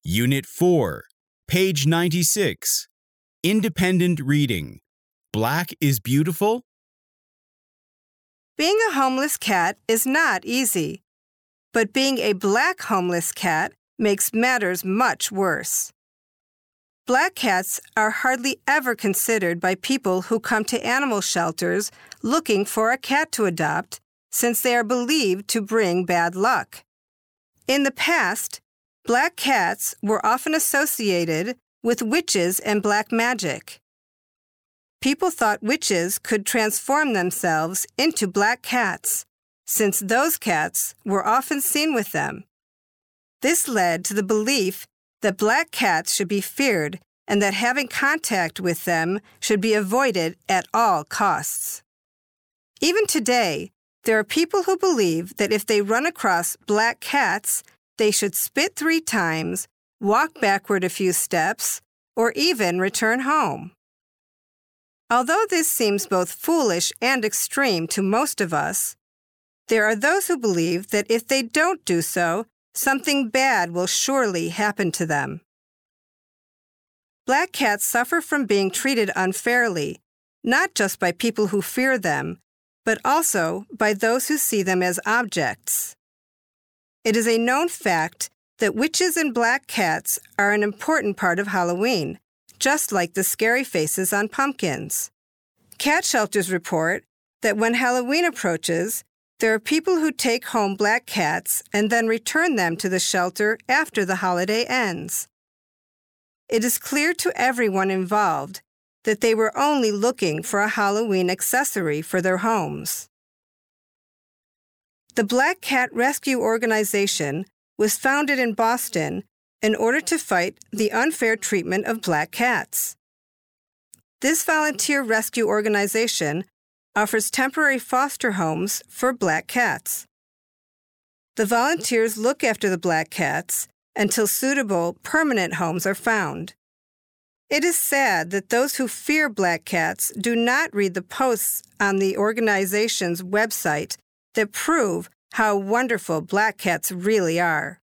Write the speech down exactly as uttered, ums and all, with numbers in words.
Unit four, page ninety-six. Independent reading. Black is beautiful? Being a homeless cat is not easy, but being a black homeless cat makes matters much worse. Black cats are hardly ever considered by people who come to animal shelters looking for a cat to adopt, since they are believed to bring bad luck. In the past, black cats were often associated with witches and black magic. People thought witches could transform themselves into black cats, since those cats were often seen with them. This led to the belief that black cats should be feared and that having contact with them should be avoided at all costs. Even today, there are people who believe that if they run across black cats, they should spit three times, walk backward a few steps, or even return home. Although this seems both foolish and extreme to most of us, there are those who believe that if they don't do so, something bad will surely happen to them. Black cats suffer from being treated unfairly, not just by people who fear them, but also by those who see them as objects. It is a known fact that witches and black cats are an important part of Halloween, just like the scary faces on pumpkins. Cat shelters report that when Halloween approaches, there are people who take home black cats and then return them to the shelter after the holiday ends. It is clear to everyone involved that they were only looking for a Halloween accessory for their homes. The Black Cat Rescue Organization was founded in Boston in order to fight the unfair treatment of black cats. This volunteer rescue organization offers temporary foster homes for black cats. The volunteers look after the black cats until suitable permanent homes are found. It is sad that those who fear black cats do not read the posts on the organization's website that prove how wonderful black cats really are.